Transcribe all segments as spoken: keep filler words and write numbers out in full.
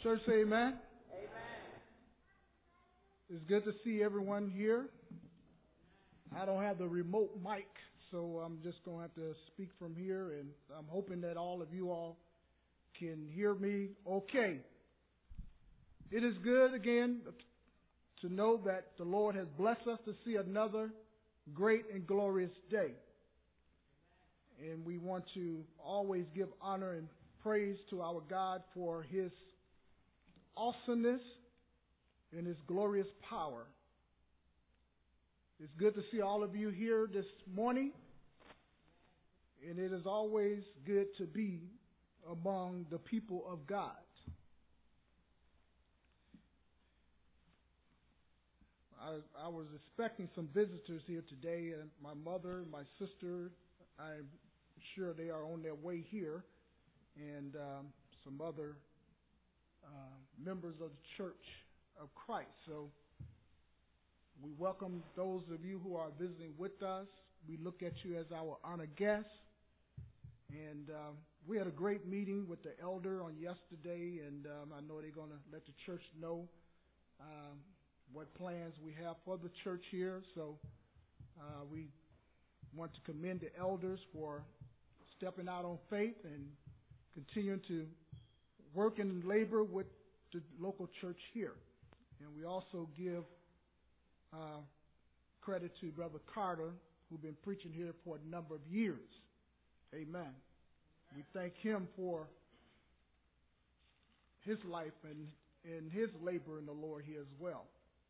Church, say amen. It's good to see everyone here. I don't have the remote mic, so I'm just going to have to speak from here, and I'm hoping that all of you all can hear me okay. It is good, again, to know that the Lord has blessed us to see another great and glorious day. And we want to always give honor and praise to our God for His awesomeness and His glorious power. It's good to see all of you here this morning, and it is always good to be among the people of God. I, I was expecting some visitors here today, and my mother, my sister, I'm sure they are on their way here, and um, some other uh, members of the Church of Christ. So we welcome those of you who are visiting with us. We look at you as our honored guests. And um, we had a great meeting with the elder on yesterday, and um, I know they're going to let the church know um, what plans we have for the church here. So uh, we want to commend the elders for stepping out on faith and continuing to work and labor with the local church here. And we also give uh, credit to Brother Carter, who's been preaching here for a number of years. Amen. We thank him for his life and, and his labor in the Lord here as well.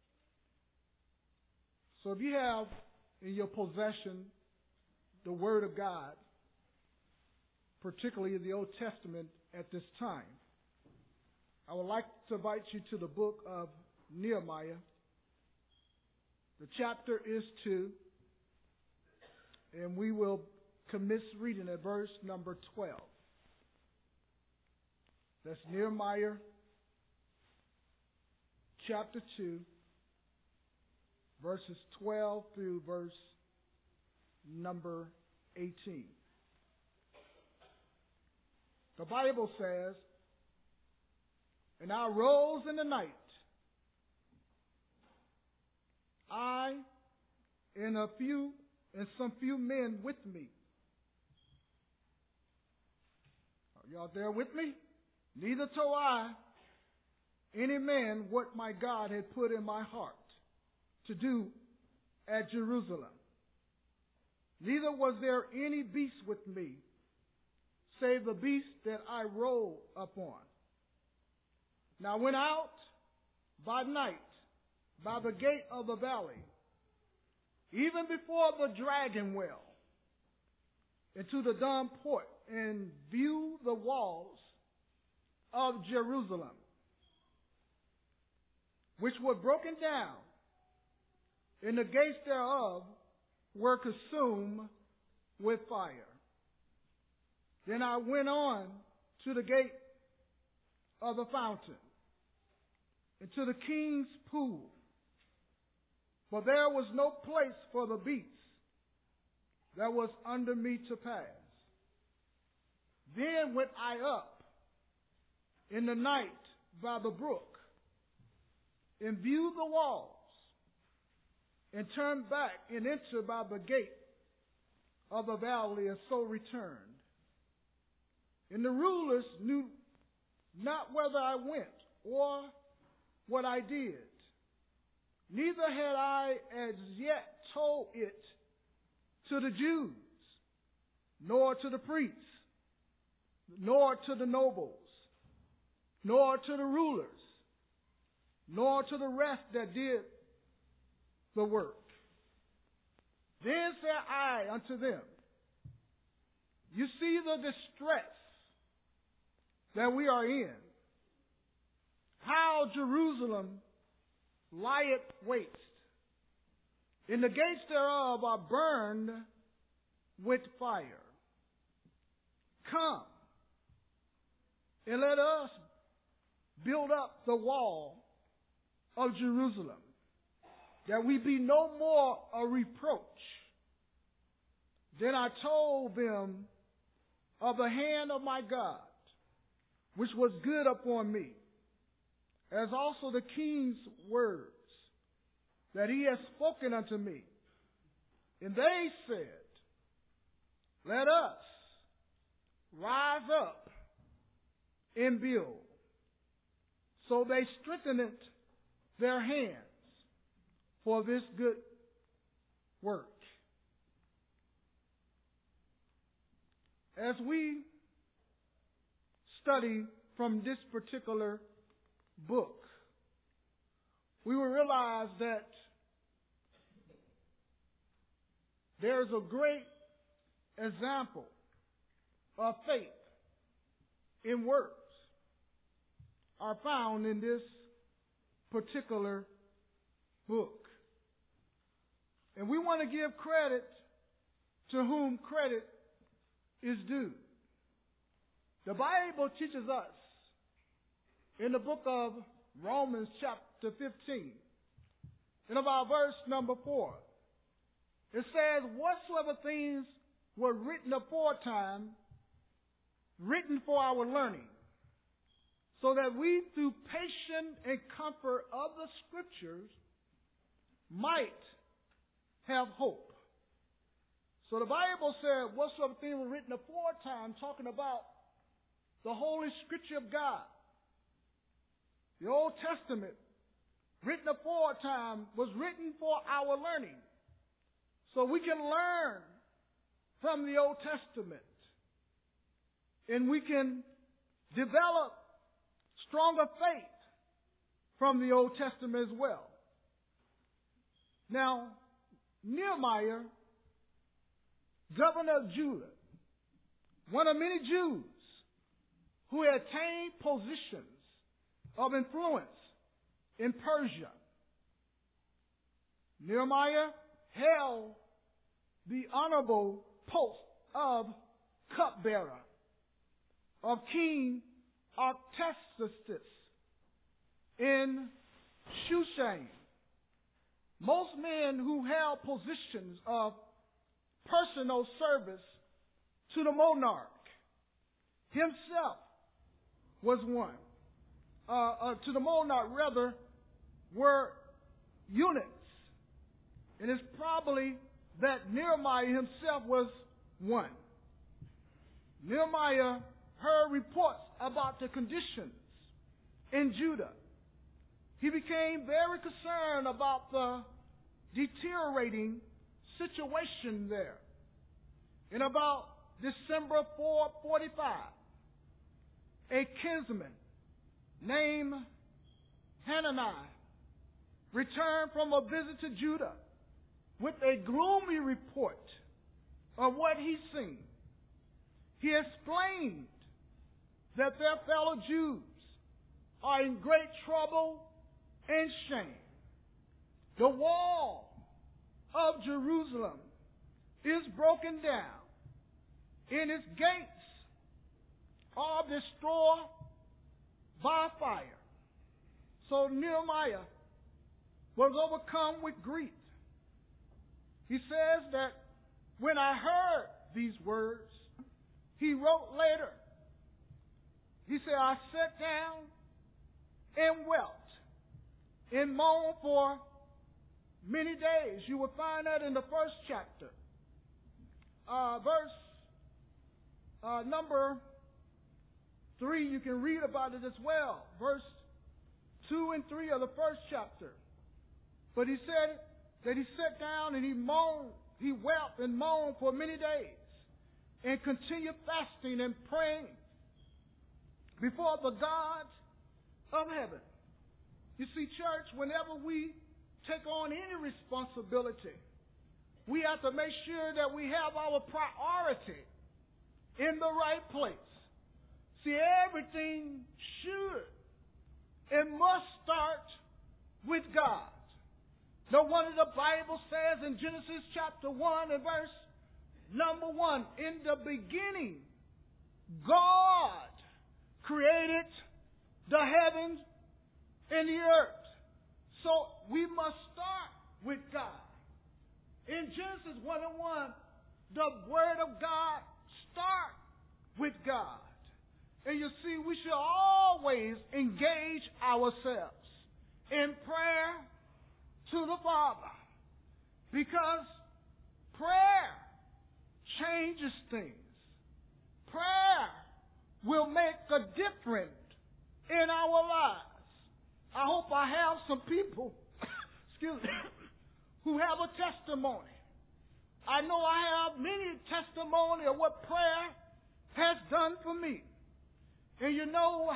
So if you have in your possession the Word of God, particularly in the Old Testament at this time, I would like to invite you to the book of Nehemiah. The chapter is two, and we will commence reading at verse number twelve. That's Nehemiah chapter two, verses twelve through verse number eighteen. The Bible says, "And I rose in the night, I and a few and some few men with me." Are y'all there with me? "Neither told I any man what my God had put in my heart to do at Jerusalem. Neither was there any beast with me, save the beast that I rode upon. Now I went out by night by the gate of the valley, even before the dragon well, into the dung port, and view the walls of Jerusalem, which were broken down, and the gates thereof were consumed with fire. Then I went on to the gate of the fountain, and to the king's pool, for there was no place for the beast that was under me to pass. Then went I up in the night by the brook, and viewed the walls, and turned back and entered by the gate of the valley, and so returned. And the rulers knew not whither I went, or what I did. Neither had I as yet told it to the Jews, nor to the priests, nor to the nobles, nor to the rulers, nor to the rest that did the work. Then said I unto them, You see the distress that we are in, how Jerusalem lieth waste, and the gates thereof are burned with fire. Come, and let us build up the wall of Jerusalem, that we be no more a reproach. Then I told them of the hand of my God, which was good upon me, as also the king's words that he has spoken unto me. And they said, let us rise up and build. So they strengthened their hands for this good work. As we study from this particular book, we will realize that there's a great example of faith in works are found in this particular book. And we want to give credit to whom credit is due. The Bible teaches us in the book of Romans chapter fifteen, in about verse number four, it says, whatsoever things were written aforetime, written for our learning, so that we through patience and comfort of the Scriptures might have hope. So the Bible said, whatsoever things were written aforetime, talking about the Holy Scripture of God. The Old Testament, written aforetime, was written for our learning. So we can learn from the Old Testament. And we can develop stronger faith from the Old Testament as well. Now, Nehemiah, governor of Judah, one of many Jews who had attained positions of influence in Persia. Nehemiah held the honorable post of cupbearer of King Artaxerxes in Shushan. Most men who held positions of personal service to the monarch himself was one. Uh, uh, to the monarch, rather, were eunuchs. And it's probably that Nehemiah himself was one. Nehemiah heard reports about the conditions in Judah. He became very concerned about the deteriorating situation there. In about December fourth, forty-five, a kinsman named Hananiah returned from a visit to Judah with a gloomy report of what he'd seen. He explained that their fellow Jews are in great trouble and shame. The wall of Jerusalem is broken down, and its gates are destroyed by fire. So Nehemiah was overcome with grief. He says that when I heard these words, he wrote later, he said, I sat down and wept and moaned for many days. You will find that in the first chapter. Uh, verse uh, number three, you can read about it as well. Verse two and three of the first chapter. But he said that he sat down and he moaned, he wept and moaned for many days and continued fasting and praying before the God of heaven. You see, church, whenever we take on any responsibility, we have to make sure that we have our priority in the right place. See, everything should and must start with God. No wonder the Bible says in Genesis chapter one and verse number one, in the beginning, God created the heavens and the earth. So we must start with God. In Genesis one and one, the Word of God starts with God. And you see, we should always engage ourselves in prayer to the Father, because prayer changes things. Prayer will make a difference in our lives. I hope I have some people, excuse me, who have a testimony. I know I have many testimony of what prayer has done for me. And you know,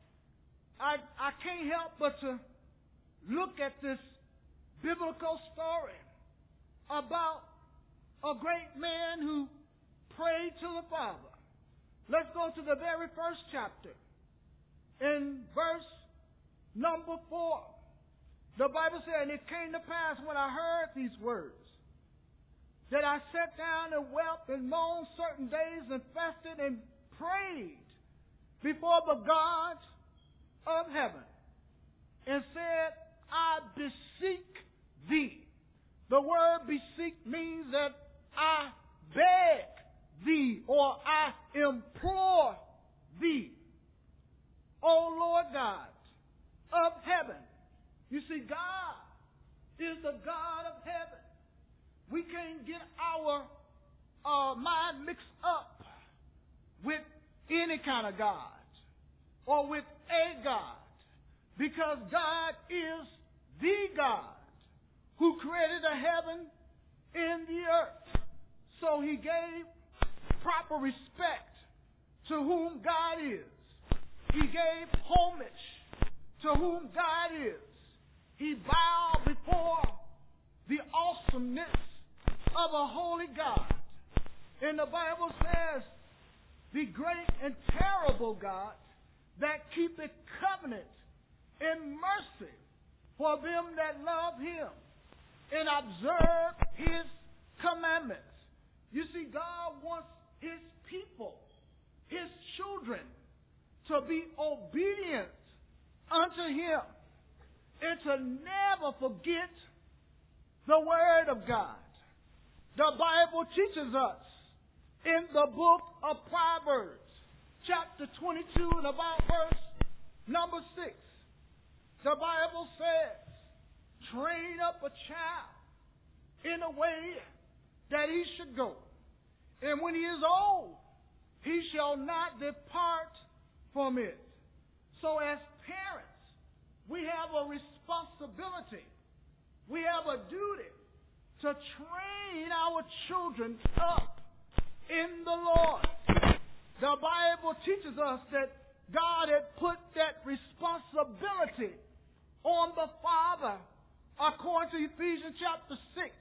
I I can't help but to look at this biblical story about a great man who prayed to the Father. Let's go to the very first chapter. In verse number four, the Bible said, "And it came to pass when I heard these words, that I sat down and wept and moaned certain days and fasted and prayed before the God of heaven, and said, I beseech thee." The word beseech means that I beg thee, or I implore thee, O Lord God of heaven. You see, God is the God of heaven. We can't get our uh, mind mixed up with any kind of God or with a God, because God is the God who created the heaven and the earth. So he gave proper respect to whom God is. He gave homage to whom God is. He bowed before the awesomeness of a holy God. And the Bible says, the great and terrible God that keepeth covenant and mercy for them that love him and observe his commandments. You see, God wants his people, his children, to be obedient unto him and to never forget the word of God. The Bible teaches us in the book of Proverbs, chapter twenty-two, and about verse number six. The Bible says, train up a child in a way that he should go, and when he is old, he shall not depart from it. So as parents, we have a responsibility. We have a duty to train our children up in the Lord. The Bible teaches us that God had put that responsibility on the father, according to Ephesians chapter six.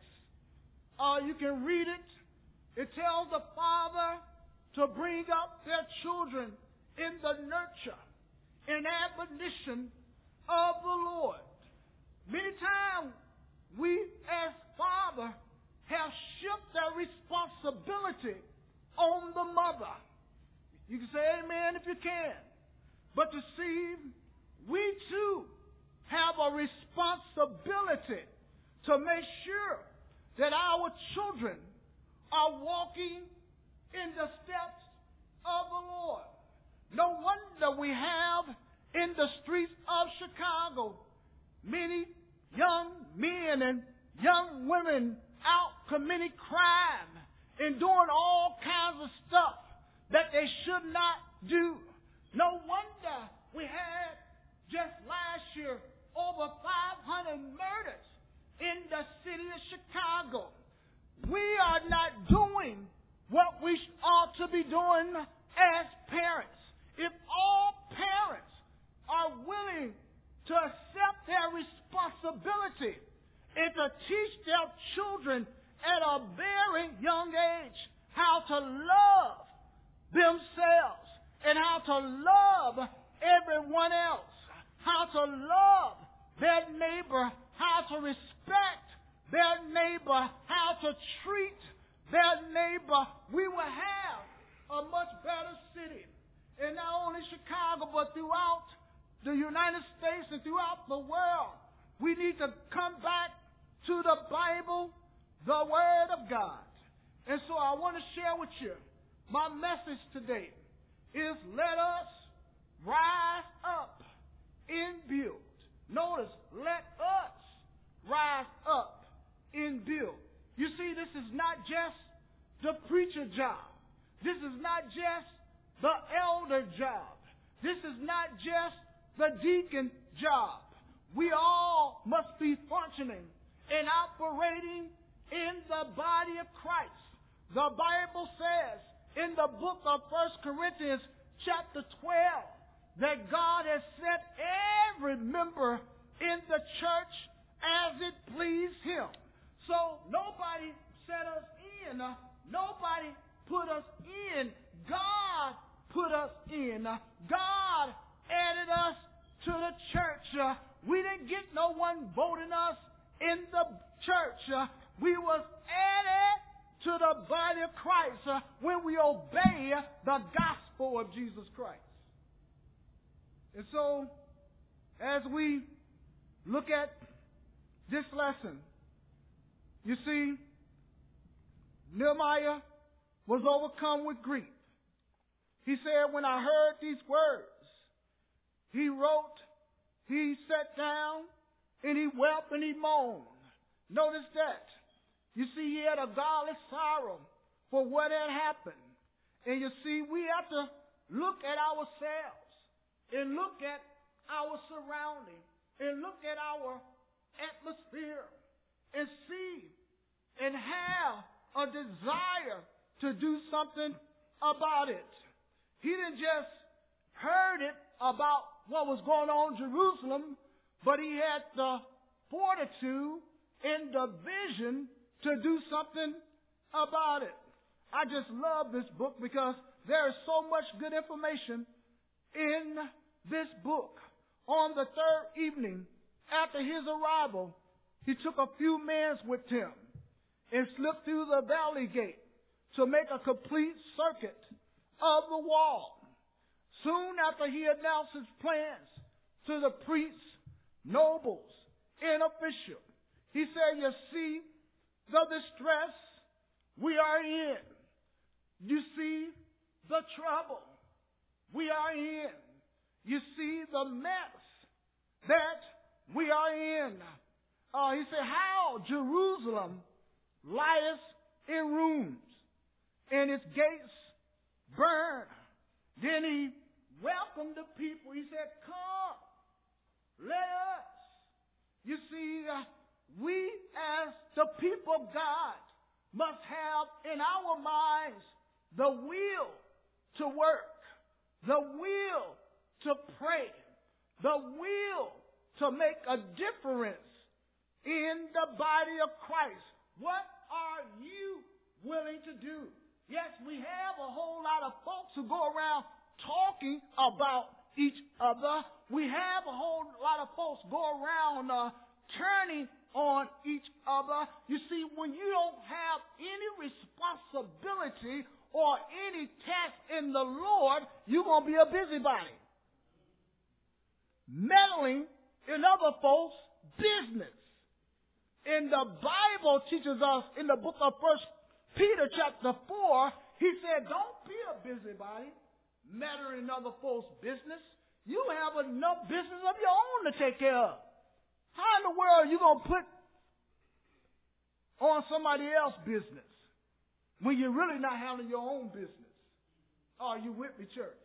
Uh, you can read it. It tells the father to bring up their children in the nurture and admonition of the Lord. Many times we as father have shifted their responsibility on the mother. You can say amen if you can. But you see, we too have a responsibility to make sure that our children are walking in the steps of the Lord. No wonder we have in the streets of Chicago many young men and young women out committing crime and doing all kinds of stuff that they should not do. No wonder we had just last year over five hundred murders in the city of Chicago. We are not doing what we ought to be doing as parents. If all parents are willing to accept their responsibility and to teach their children at a very young age how to love themselves and how to love everyone else, how to love their neighbor, how to respect their neighbor, how to treat their neighbor, we will have a much better city. And not only Chicago, but throughout the United States and throughout the world, we need to come back to the Bible, the Word of God. And so I want to share with you my message today. is let us rise up and build. Notice, let us rise up and build. You see, this is not just the preacher job. This is not just the elder job. This is not just the deacon job. We all must be functioning and operating in the body of Christ. The Bible says in the book of First Corinthians chapter twelve that God has set every member in the church as it pleased him. So nobody set us in. Uh, nobody put us in. God put us in. Uh, God added us to the church. Uh, we didn't get no one voting us in the church. Uh, we was added to the body of Christ uh, when we obey the gospel of Jesus Christ. And so, as we look at this lesson, you see, Nehemiah was overcome with grief. He said, when I heard these words, he wrote, he sat down, and he wept and he moaned. Notice that. You see, he had a godly sorrow for what had happened. And you see, we have to look at ourselves and look at our surrounding and look at our atmosphere and see and have a desire to do something about it. He didn't just heard it about what was going on in Jerusalem, but he had the fortitude and the vision to do something about it. I just love this book because there is so much good information in this book. On the third evening after his arrival, he took a few men with him and slipped through the valley gate to make a complete circuit of the wall. Soon after he announced his plans to the priests, nobles, and officials, he said, you see the distress we are in. You see the trouble we are in. You see the mess that we are in. Uh, he said, how Jerusalem lieth in ruins, and its gates burn. Then he welcomed the people. He said, come, let us. You see, uh, we as the people of God must have in our minds the will to work, the will to pray, the will to make a difference in the body of Christ. What are you willing to do? Yes, we have a whole lot of folks who go around talking about each other. We have a whole lot of folks go around uh, turning on each other. You see, when you don't have any responsibility or any task in the Lord, you're going to be a busybody. Meddling in other folks' business. And the Bible teaches us in the book of First Peter chapter four, he said, don't be a busybody, meddling in other folks' business. You have enough business of your own to take care of. How in the world are you going to put on somebody else's business when you're really not handling your own business? Are you with me, church?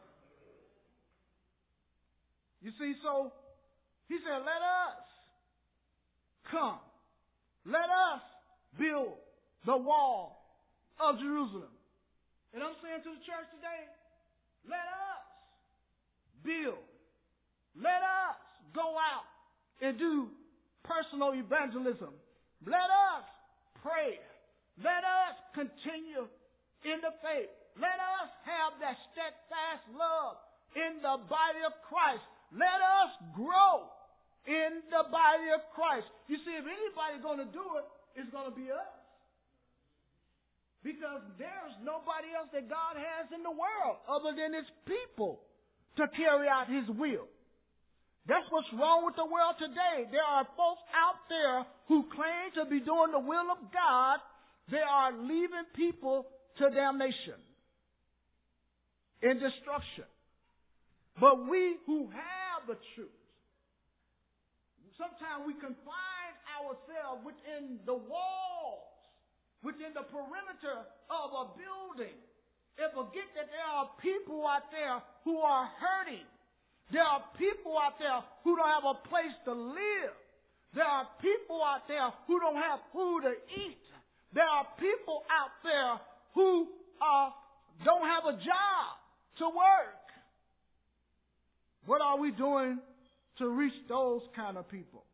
You see, so he said, let us come. Let us build the wall of Jerusalem. And I'm saying to the church today, let us build. Let us go out and do personal evangelism. Let us pray. Let us continue in the faith. Let us have that steadfast love in the body of Christ. Let us grow in the body of Christ. You see, if anybody's going to do it, it's going to be us. Because there's nobody else that God has in the world other than his people to carry out his will. That's what's wrong with the world today. There are folks out there who claim to be doing the will of God. They are leaving people to damnation. in destruction. But we who have the truth, sometimes we confine ourselves within the walls, within the perimeter of a building, and forget that there are people out there who are hurting. There are people out there who don't have a place to live. There are people out there who don't have food to eat. There are people out there who uh, don't have a job to work. What are we doing to reach those kind of people?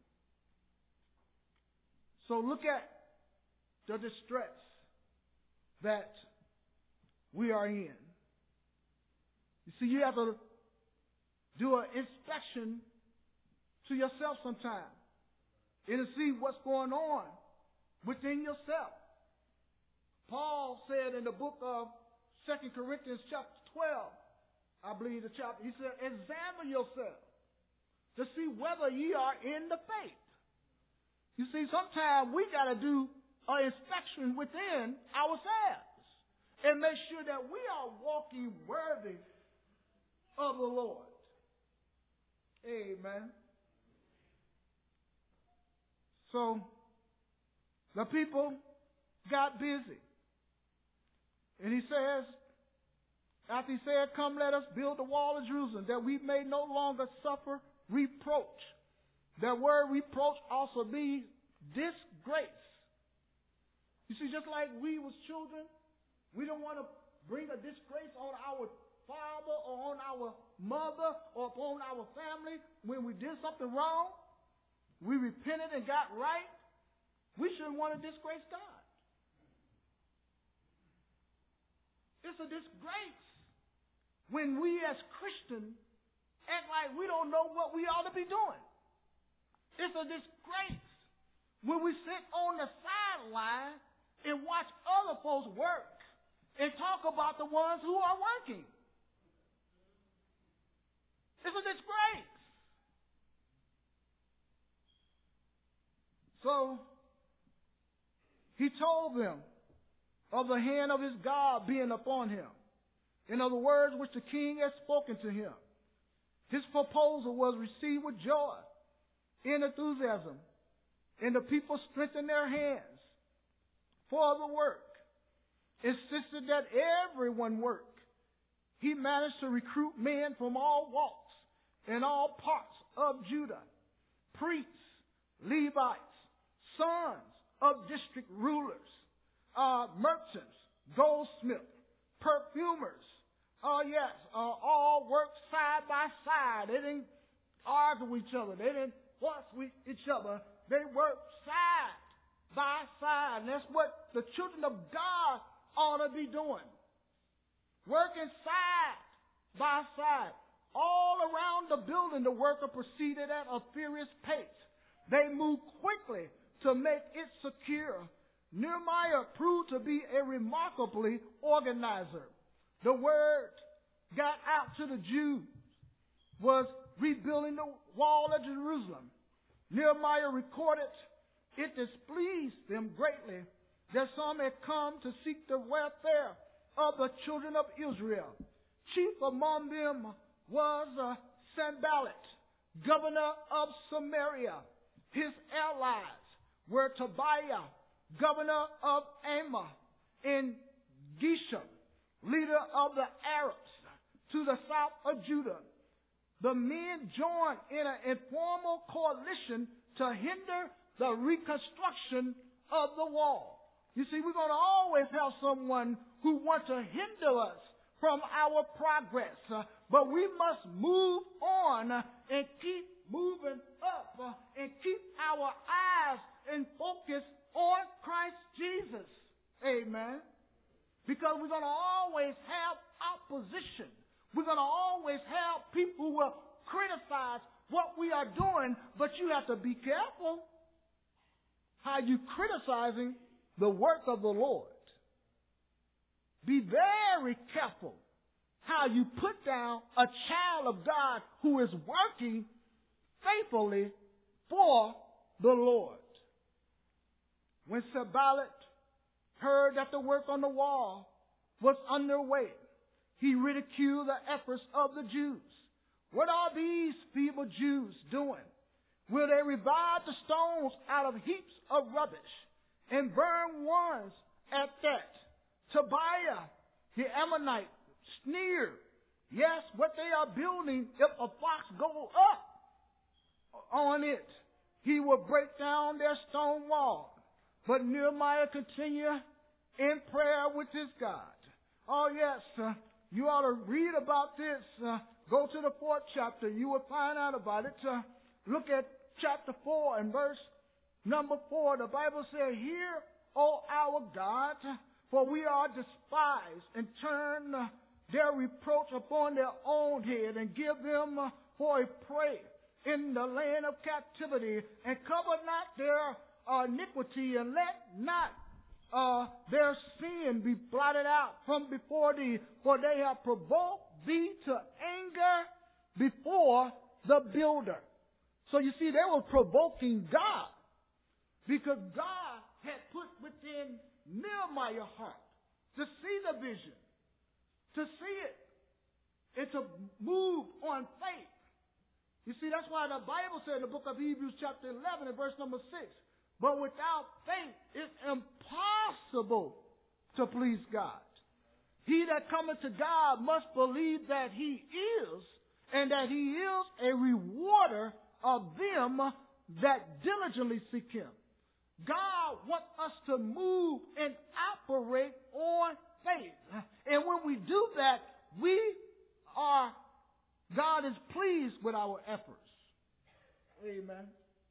So look at the distress that we are in. You see, you have to do an inspection to yourself sometime and to see what's going on within yourself. Paul said in the book of Second Corinthians chapter twelve, I believe the chapter, he said, examine yourself to see whether ye are in the faith. You see, sometimes we got to do an inspection within ourselves and make sure that we are walking worthy of the Lord. Amen. So, the people got busy. And he says, after he said, come let us build the wall of Jerusalem, that we may no longer suffer reproach. That word reproach also means disgrace. You see, just like we was children, we don't want to bring a disgrace on our father or on our mother or upon our family when we did something wrong. We repented and got right. We shouldn't want to disgrace God. It's a disgrace when we as Christians act like we don't know what we ought to be doing. It's a disgrace when we sit on the sideline and watch other folks work and talk about the ones who are working. It's a disgrace. So, he told them of the hand of his God being upon him, and of the words which the king had spoken to him. His proposal was received with joy and enthusiasm, and the people strengthened their hands for the work, insisted that everyone work. He managed to recruit men from all walks and all parts of Judah, priests, Levites, sons of district rulers, uh, merchants, goldsmiths, perfumers. Oh, uh, yes, uh, all worked side by side. They didn't argue with each other. They didn't fuss with each other. They worked side by side. And that's what the children of God ought to be doing. Working side by side. All around the building, the worker proceeded at a furious pace. They moved quickly to make it secure. Nehemiah proved to be a remarkably organizer. The word got out to the Jews was rebuilding the wall of Jerusalem. Nehemiah recorded it displeased them greatly that some had come to seek the welfare of the children of Israel. Chief among them was uh, Sanballat, governor of Samaria. His allies were Tobiah, governor of Ammon, and Geshem, leader of the Arabs to the south of Judah. The men joined in an informal coalition to hinder the reconstruction of the wall. You see, we're going to always have someone who wants to hinder us from our progress. Uh, but we must move on uh, and keep moving up uh, and keep our eyes and focus on Christ Jesus. Amen. Because we're going to always have opposition. We're going to always have people who will criticize what we are doing, but you have to be careful how you criticizing the work of the Lord. Be very careful how you put down a child of God who is working faithfully for the Lord. When Sanballat heard that the work on the wall was underway, he ridiculed the efforts of the Jews. What are these feeble Jews doing? Will they revive the stones out of heaps of rubbish and burn ones at that? Tobiah, the Ammonite, sneered. Yes, what they are building, if a fox go up on it, he will break down their stone wall. But Nehemiah continued in prayer with his God. Oh yes, uh, you ought to read about this. Uh, go to the fourth chapter. You will find out about it. Uh, look at chapter four and verse number four. The Bible says, "Hear, O our God, for we are despised, and turn uh, their reproach upon their own head, and give them uh, for a prey in the land of captivity, and cover not their uh, iniquity, and let not uh, their sin be blotted out from before thee, for they have provoked thee to anger before the builder." So you see, they were provoking God, because God had put within Nehemiah's heart to see the vision, to see it, and to move on faith. You see, that's why the Bible said in the book of Hebrews chapter eleven and verse number six, "But without faith it's impossible to please God. He that cometh to God must believe that he is, and that he is a rewarder of them that diligently seek him." God wants us to move and operate on faith. And when we do that, we are, God is pleased with our efforts. Amen.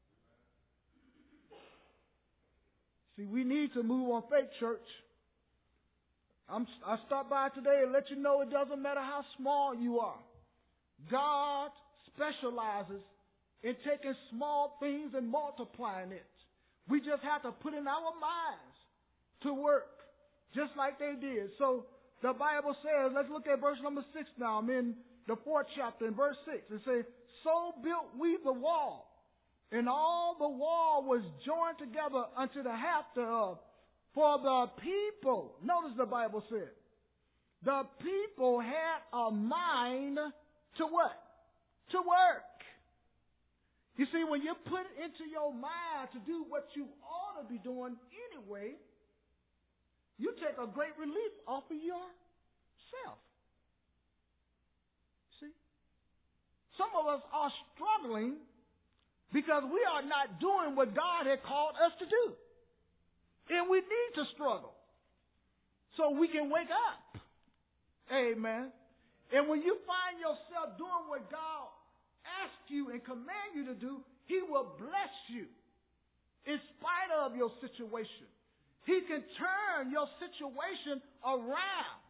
See, we need to move on faith, church. I'm, I stopped by today and let you know it doesn't matter how small you are. God specializes in taking small things and multiplying it. We just have to put in our minds to work, just like they did. So the Bible says, let's look at verse number six now. I'm in the fourth chapter, in verse six. It says, "So built we the wall, and all the wall was joined together unto the half thereof. For the people," notice the Bible said, the people had a mind to what? To work. You see, when you put it into your mind to do what you ought to be doing anyway, you take a great relief off of yourself. See? Some of us are struggling because we are not doing what God had called us to do. And we need to struggle so we can wake up. Amen. And when you find yourself doing what God asked you and command you to do, he will bless you in spite of your situation. He can turn your situation around.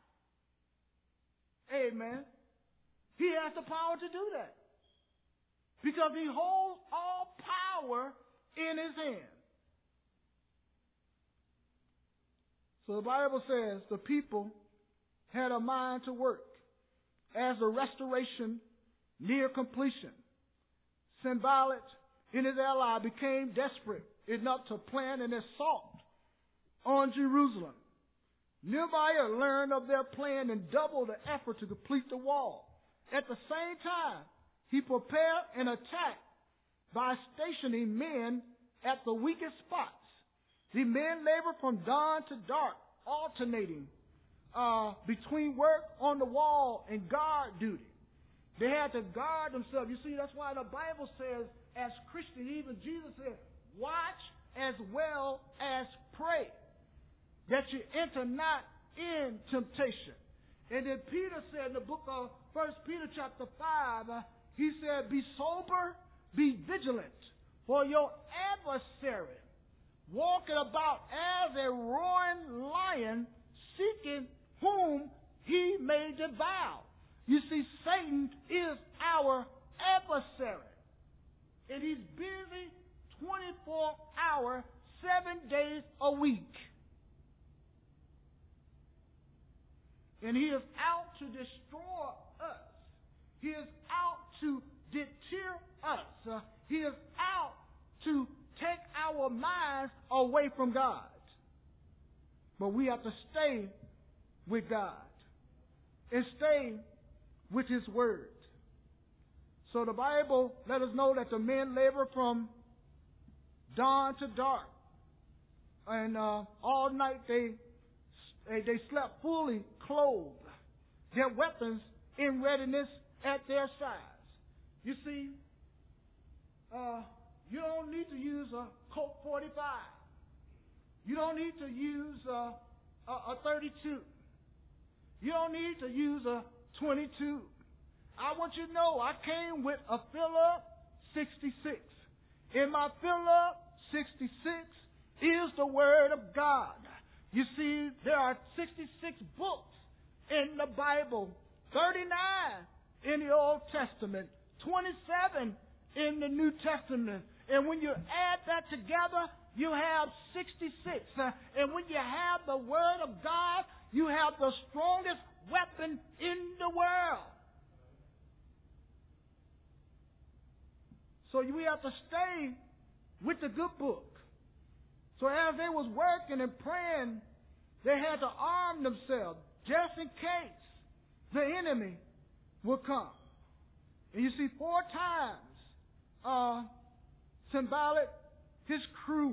Amen. He has the power to do that, because he holds all power in his hand. So the Bible says the people had a mind to work. As the restoration near completion, Sanballat and his ally became desperate enough to plan an assault on Jerusalem. Nehemiah learned of their plan and doubled the effort to complete the wall. At the same time, he prepared an attack by stationing men at the weakest spots. The men labored from dawn to dark, alternating uh, between work on the wall and guard duty. They had to guard themselves. You see, that's why the Bible says, as Christians, even Jesus said, watch as well as pray, that you enter not in temptation. And then Peter said in the book of First Peter chapter five, uh, he said, "Be sober, be vigilant, for your adversary, walking about as a roaring lion, seeking whom he may devour." You see, Satan is our adversary. And he's busy twenty-four hours, seven days a week. And he is out to destroy us. He is out to deter us. Uh, he is out to take our minds away from God. But we have to stay with God. and stay with his word. So the Bible let us know that the men labor from dawn to dark. And uh, all night they, they they slept fully clothed, their weapons in readiness at their sides. You see, uh, you don't need to use a Colt forty-five. You don't need to use a, a, a thirty-two. You don't need to use a twenty-two. I want you to know I came with a Philip sixty-six. In my Philip sixty-six is the Word of God. You see, there are sixty-six books in the Bible, thirty-nine in the Old Testament, twenty-seven in the New Testament. And when you add that together, you have sixty-six. Uh, and when you have the Word of God, you have the strongest weapon in the world. So we have to stay with the good book. So as they was working and praying, they had to arm themselves just in case the enemy would come. And you see, four times, uh, Sanballat, his crew,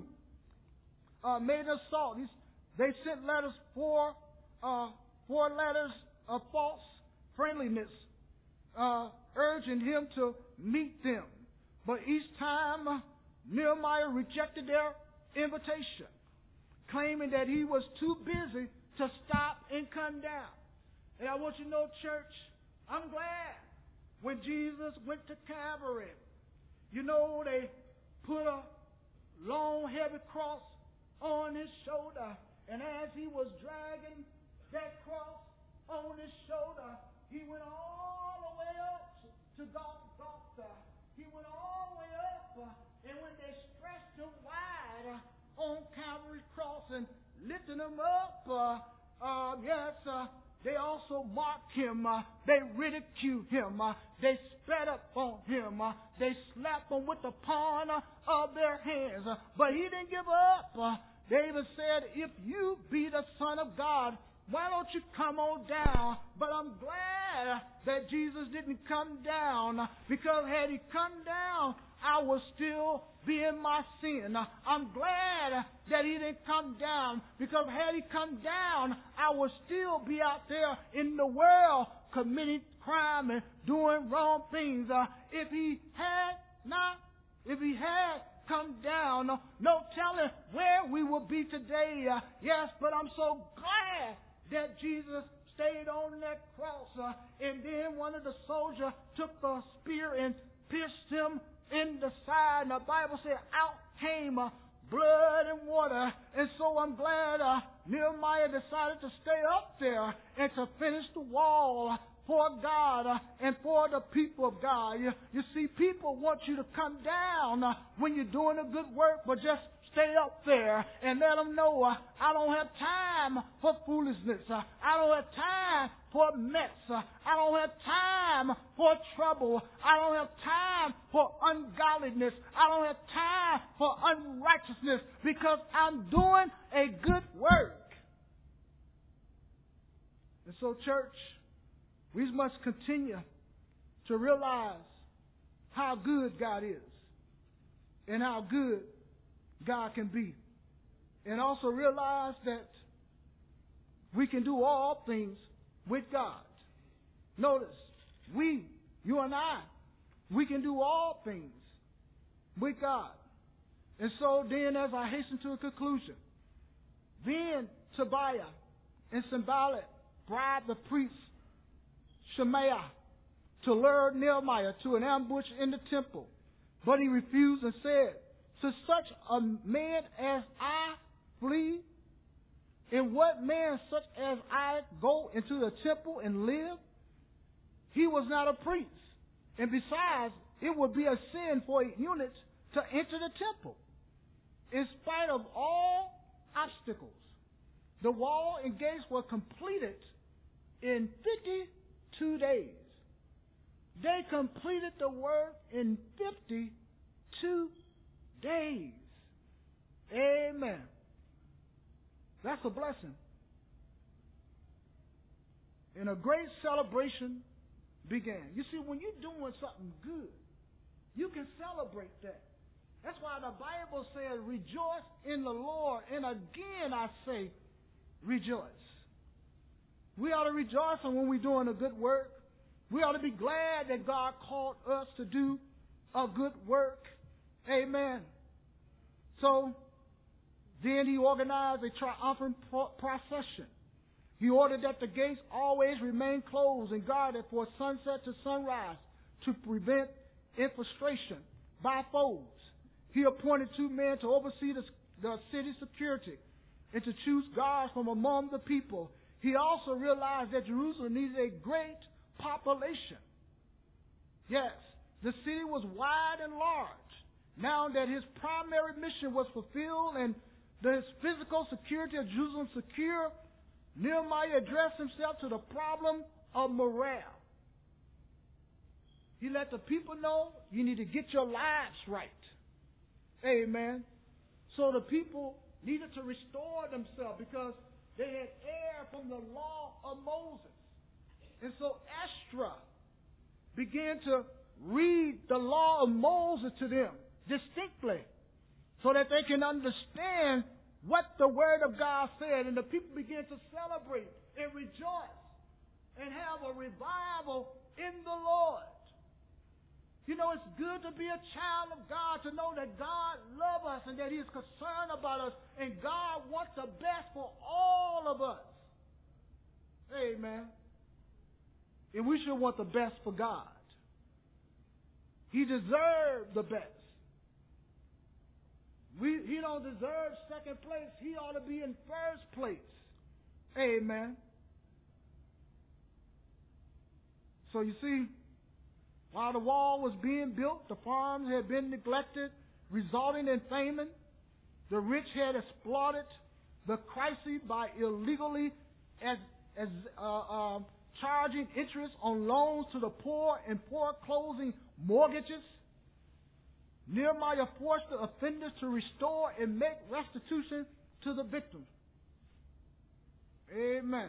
uh, made an assault. He's, they sent letters, four, uh, four letters of false friendliness, uh, urging him to meet them. But each time, uh, Nehemiah rejected their invitation, claiming that he was too busy to stop and come down. And I want you to know, church, I'm glad when Jesus went to Calvary, you know, they put a long, heavy cross on his shoulder. And as he was dragging that cross on his shoulder, he went all the way up to Golgotha. He went all the way up, uh, and when they stretched him wide uh, on Calvary's cross and lifted him up, uh, uh, yes, uh, they also mocked him. Uh, they ridiculed him. Uh, they spat up on him. Uh, they slapped him with the palm uh, of their hands. Uh, but he didn't give up. Uh, David said, if you be the Son of God, why don't you come on down? But I'm glad that Jesus didn't come down, because had he come down, I would still be in my sin. I'm glad that he didn't come down, because had he come down, I would still be out there in the world committing crime and doing wrong things. Uh, if he had not, if he had come down, no, no telling where we will be today. Uh, yes, but I'm so glad that Jesus stayed on that cross. Uh, and then one of the soldiers took the spear and pierced him in the side. And the Bible said, out came uh, blood and water. And so I'm glad uh, Nehemiah decided to stay up there and to finish the wall for God uh, and for the people of God. You, you see, people want you to come down uh, when you're doing a good work, but just stay up there and let them know uh, I don't have time for foolishness. Uh, I don't have time for mess. Uh, I don't have time for trouble. I don't have time for ungodliness. I don't have time for unrighteousness, because I'm doing a good work. And so, church, we must continue to realize how good God is and how good God can be. And also realize that we can do all things with God. Notice, we, you and I, we can do all things with God. And so then, as I hasten to a conclusion, then Tobiah and Sanballat bribed the priest Shemaiah to lure Nehemiah to an ambush in the temple. But he refused and said, to such a man as I flee? And what man such as I go into the temple and live? He was not a priest. And besides, it would be a sin for a eunuch to enter the temple. In spite of all obstacles, the wall and gates were completed in fifty-two days. They completed the work in fifty-two days. Amen. That's a blessing. And a great celebration began. You see, when you're doing something good, you can celebrate that. That's why the Bible says, rejoice in the Lord. And again, I say, rejoice. We ought to rejoice when we're doing a good work. We ought to be glad that God called us to do a good work. Amen. So, then he organized a triumphant procession. He ordered that the gates always remain closed and guarded from sunset to sunrise to prevent infiltration by foes. He appointed two men to oversee the, the city security and to choose guards from among the people. He also realized that Jerusalem needed a great population. Yes, the city was wide and large. Now that his primary mission was fulfilled and the physical security of Jerusalem secure, Nehemiah addressed himself to the problem of morale. He let the people know you need to get your lives right. Amen. So the people needed to restore themselves because they had erred from the law of Moses. And so Ezra began to read the law of Moses to them distinctly so that they can understand what the Word of God said. And the people began to celebrate and rejoice and have a revival in the Lord. You know, it's good to be a child of God, to know that God loves us and that He is concerned about us, and God wants the best for all of us. Amen. And we should want the best for God. He deserves the best. We, he don't deserve second place. He ought to be in first place. Amen. So you see, while the wall was being built, the farms had been neglected, resulting in famine. The rich had exploited the crisis by illegally as, as, uh, uh, charging interest on loans to the poor and foreclosing mortgages. Nehemiah forced the offenders to restore and make restitution to the victims. Amen.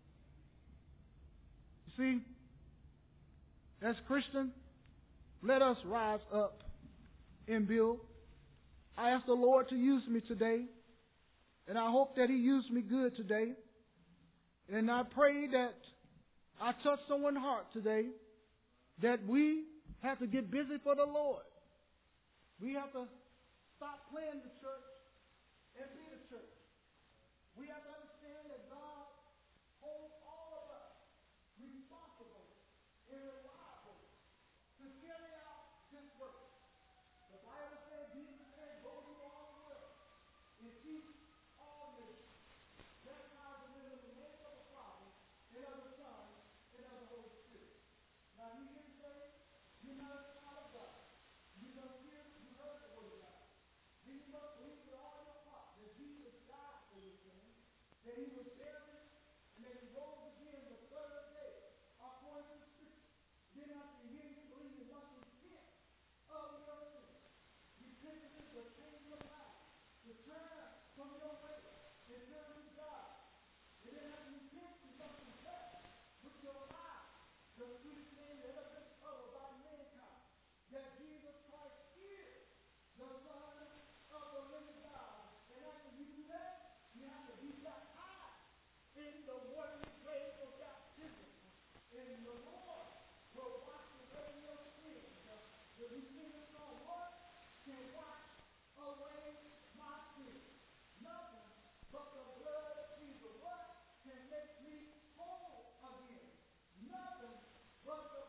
You see, as Christians, let us rise up and build. I ask the Lord to use me today, and I hope that He used me good today. And I pray that I touch someone's heart today, that we have to get busy for the Lord. We have to stop playing the church and be the church. We have to understand that God holds all of us responsible and reliable to carry out His work. The Bible says, Jesus said, go to all the world and teach all nations. Baptize them in the name of the Father and of the Son and of the Holy Spirit. Now you hear me say, you're not a child of God. You don't hear, you heard the word of God. Then you must believe with all your heart that Jesus died for your sins, that He was buried, and that He rose again the third day, according to the Scripture. Then after you hear, you believe you must repent of your sins. Repentance is the change of life, to turn from your way and turn to God. And then after you repent, you must confess with your life the sweetest name that ever been uttered by mankind, that Jesus Christ is the Son of the living God. And after you do that, you have to be baptized in the watery grave of baptism. And the Lord will wash away your sins. The Redeemer song, what can wash away my sins? Nothing but the blood of Jesus. What can make me whole again? Nothing but the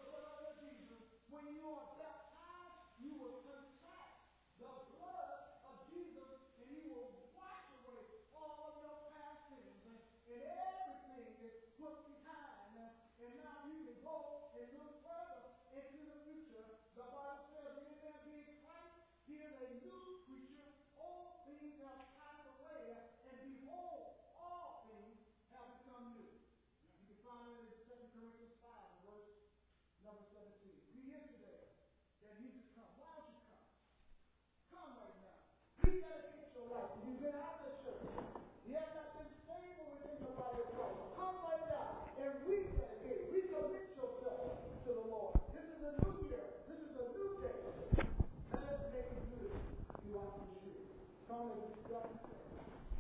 out the shoe. Trying to discuss